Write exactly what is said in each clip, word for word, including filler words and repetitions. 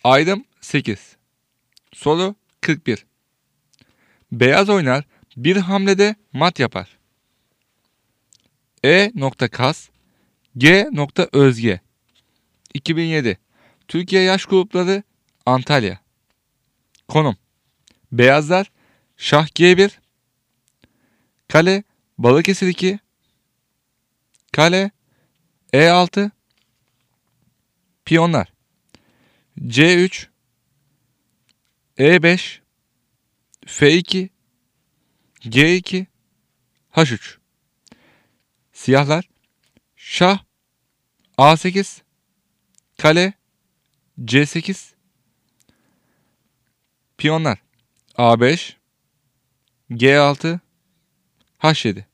Ayrım sekiz. Soru kırk bir. Beyaz oynar, bir hamlede mat yapar. E. Kas G. Özge iki bin yedi. Türkiye Yaş Grupları Antalya. Konum: Beyazlar Şah G bir, Kale Balıkesir iki, Kale E altı, Piyonlar C üç, E beş, F iki, G iki, H üç. Siyahlar Şah A sekiz, Kale C sekiz, Piyonlar A beş, G altı, H yedi.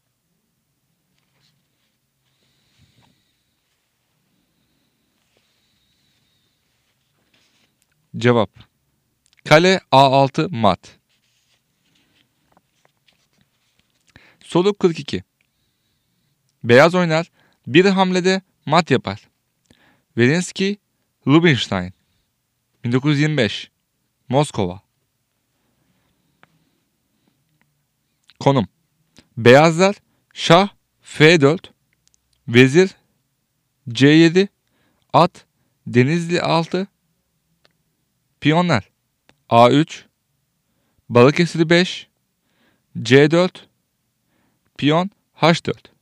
Cevap: Kale A altı mat. Soru kırk iki. Beyaz oynar, bir hamlede mat yapar. Verinsky Rubinstein bin dokuz yüz yirmi beş, Moskova. Konum: Beyazlar Şah F dört, Vezir C yedi, At Denizli altı, Piyonlar A üç, Balıkesir beş, C dört, Piyon H dört.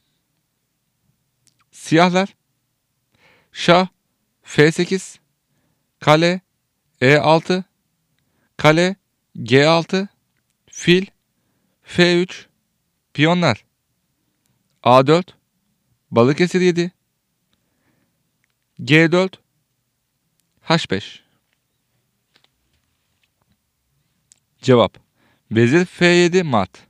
Siyahlar Şah F sekiz, Kale E altı, Kale G altı, Fil F üç, Piyonlar A dört, Balıkesir yedi, G dört, H beş. Cevap: Vezir F yedi mat.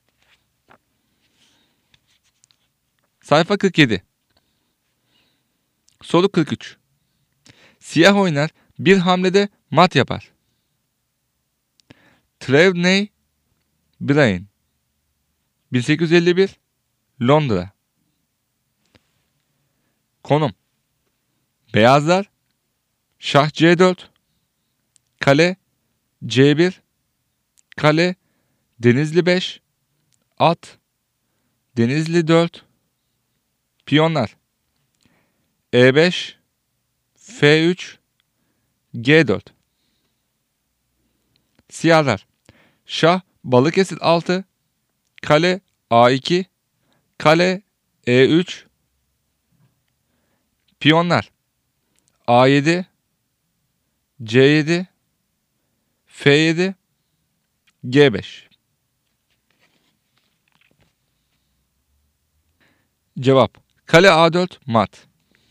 Sayfa kırk yedi. Soru kırk üç. Siyah oynar, bir hamlede mat yapar. Trevney Bryan bin sekiz yüz elli bir, Londra. Konum: Beyazlar Şah C dört, Kale C bir, Kale Denizli beş, At Denizli dört, Piyonlar E beş, F üç, G dört. Siyahlar Şah Balıkesir altı, Kale A iki, Kale E üç, Piyonlar A yedi, C yedi, F yedi, G beş. Cevap: Kale A dört mat.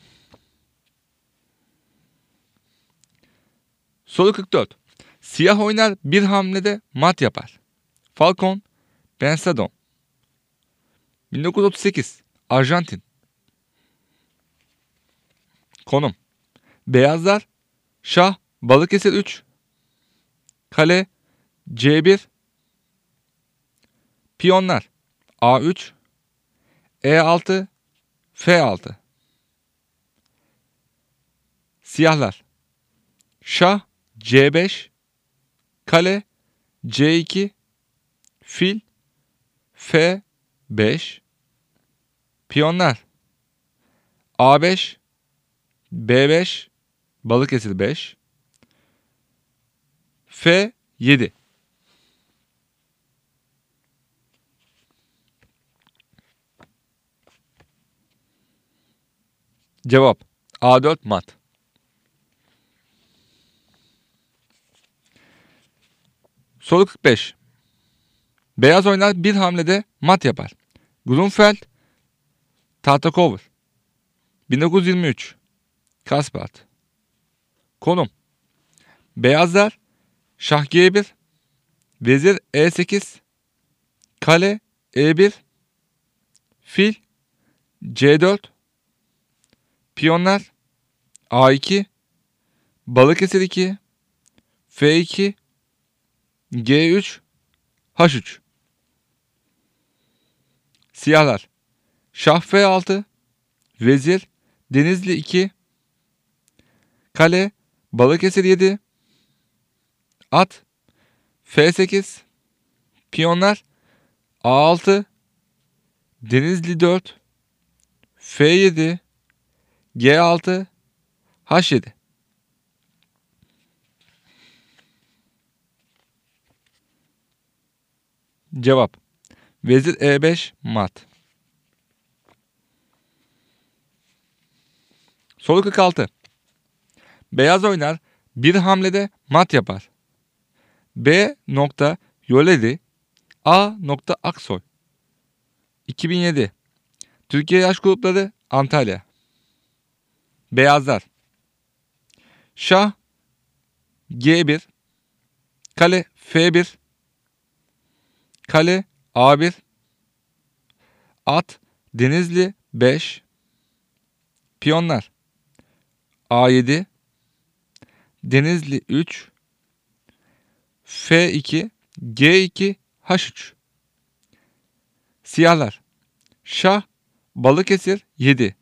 Soru kırk dört. Siyah oynar, bir hamlede mat yapar. Falcon Pensadon bin dokuz yüz otuz sekiz, Arjantin. Konum: Beyazlar Şah Balıkesir üç, Kale C bir, Piyonlar A üç, E altı, F altı. Siyahlar Şah C beş, Kale C iki, Fil F beş, Piyonlar A beş, B beş, Balıkesir beş, F yedi. Cevap: A dört mat. Soru kırk beş. Beyaz oynar, bir hamlede mat yapar. Grunfeld Tartakover bin dokuz yüz yirmi üç, Kaspat. Konum: Beyazlar Şah G bir, Vezir E sekiz, Kale E bir, Fil C dört, Piyonlar A iki, Balıkesir iki, F iki, G üç, H üç. Siyahlar Şah F altı, Vezir Denizli iki, Kale Balıkesir yedi. At F sekiz. Piyonlar A altı. Denizli dört. F yedi. G altı. H yedi. Cevap Vezir E beş mat. Soru kırk altı. Beyaz oynar, bir hamlede mat yapar. B. Yoleli A. Aksoy. iki bin yedi. Türkiye Yaş Grupları Antalya. Beyazlar Şah G bir. Kale F bir. Kale A bir. At Denizli beş. Piyonlar A yedi. Denizli üç. F iki. G iki. H üç. Siyahlar Şah Balıkesir yedi.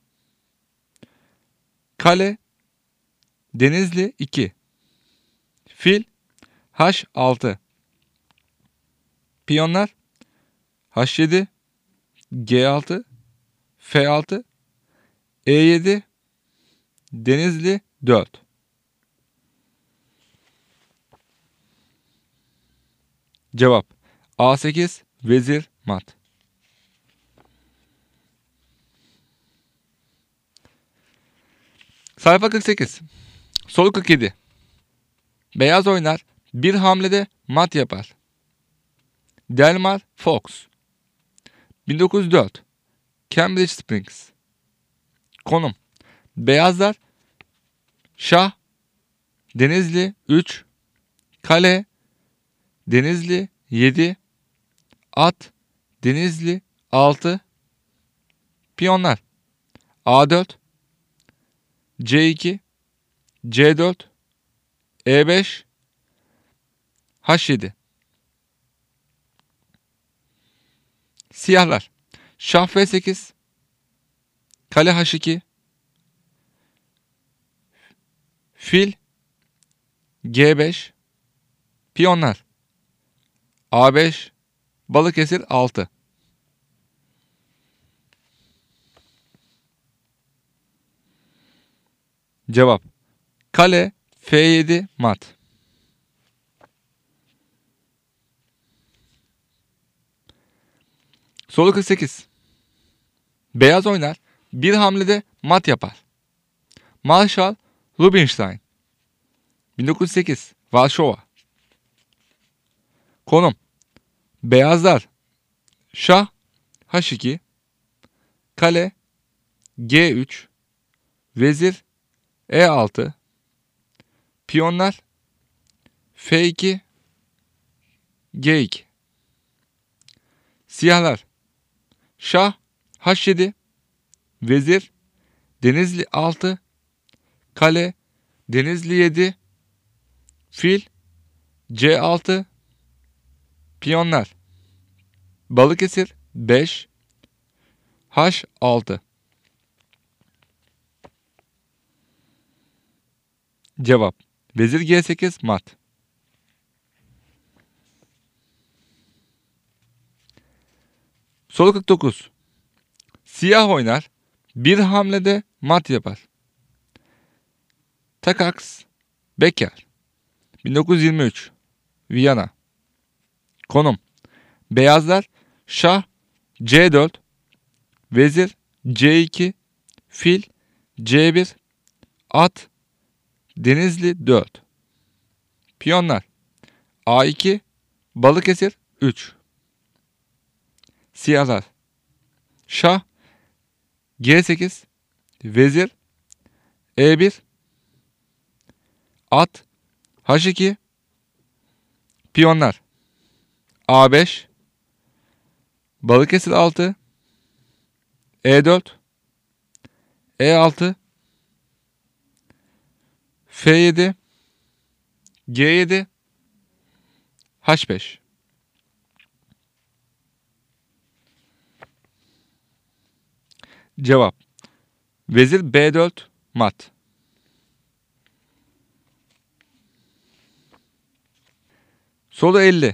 Kale Denizli iki. Fil H altı. Piyonlar H yedi. G altı. F altı. E yedi. Denizli dört. Cevap A sekiz. Vezir mat. Sayfa kırk sekiz. Soru kırk yedi. Beyaz oynar, bir hamlede mat yapar. Delmar Fox. bin dokuz yüz dört. Cambridge Springs. Konum Beyazlar Şah Denizli üç. Kale Denizli yedi. At Denizli altı. Piyonlar A dört. C iki. C dört. E beş. H yedi. Siyahlar Şah F sekiz. Kale H iki. Fil G beş. Piyonlar A beş. Balıkesir altı. Cevap Kale F yedi mat. Soru kırk sekiz. Beyaz oynar, bir hamlede mat yapar. Marshall Rubinstein. bin dokuz yüz sekiz. Varşova. Konum Beyazlar Şah H iki. Kale G üç. Vezir E altı. Piyonlar F iki. G iki. Siyahlar Şah H yedi. Vezir Denizli altı. Kale Denizli yedi. Fil C altı. Piyonlar Balıkesir beş. H altı. Cevap Vezir G sekiz mat. Soru kırk dokuz. Siyah oynar, bir hamlede mat yapar. Takacs Becker. bin dokuz yüz yirmi üç. Viyana. Konum Beyazlar Şah C dört. Vezir C iki. Fil C bir. At Denizli dört. Piyonlar A iki. Balıkesir üç. Siyahlar Şah G sekiz. Vezir E bir. At H iki. Piyonlar A beş. Balıkesir altı. E dört. E altı. F yedi. G yedi. H beş. Cevap Vezir B dört mat. Soru elli.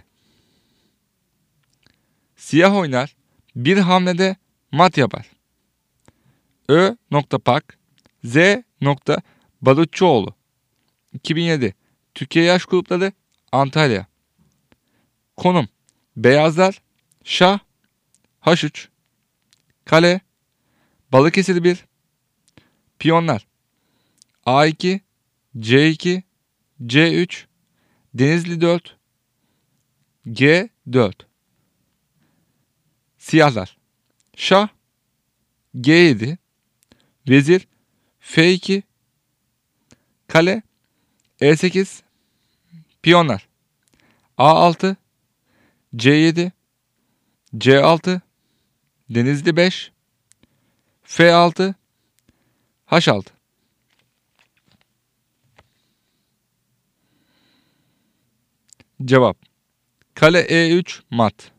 Siyah oynar, bir hamlede mat yapar. Ö. Pak, Z. Barutçuoğlu. iki bin yedi. Türkiye Yaş Grupları, Antalya. Konum: Beyazlar, Şah, H üç. Kale: Balıkesir bir. Piyonlar: A iki, C iki, C üç, Denizli dört, G dört. Siyahlar: Şah, G yedi, Vezir, F iki, Kale, E sekiz, Piyonlar: A altı, C yedi, C altı, Denizli beş, F altı, H altı. Cevap: Kale E üç mat.